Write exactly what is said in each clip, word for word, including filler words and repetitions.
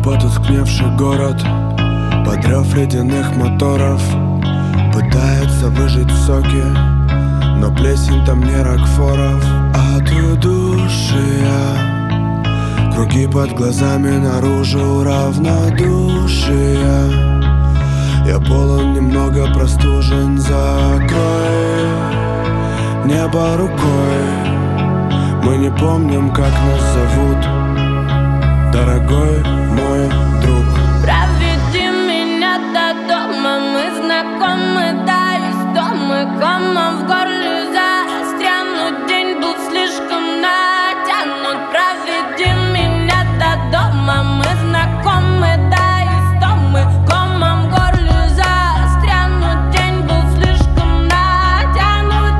потускневший город под рев ледяных моторов пытается выжить соки, но плесень там не Рокфоров. От удушья круги под глазами, наружу равнодушие. Я полон, немного простужен, закрой небо рукой. Мы не помним, как нас зовут, дорогой мой друг. Проведи меня до дома, мы знакомы, да, истомы. Комом в горле застрянут, день был слишком натянут. Проведи меня до дома, мы знакомы, да, истомы. Комом в горле застрянут, день был слишком натянут.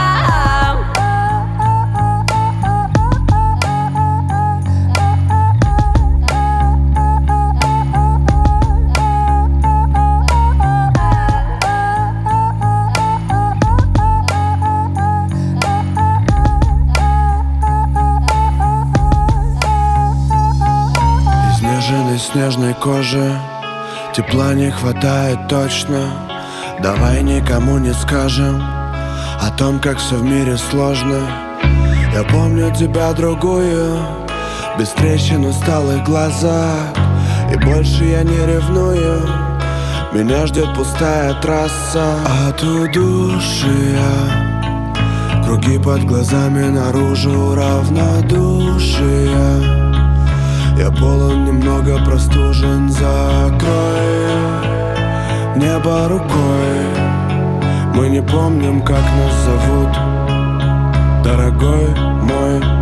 Изнеженной снежной кожи тепла не хватает точно. Давай никому не скажем о том, как все в мире сложно. Я помню тебя другую, без трещин, усталых глазах. И больше я не ревную, меня ждет пустая трасса. От удушья круги под глазами, наружу равнодушие. Я полон, немного простужен, закрой небо рукой. Мы не помним, как нас зовут, дорогой мой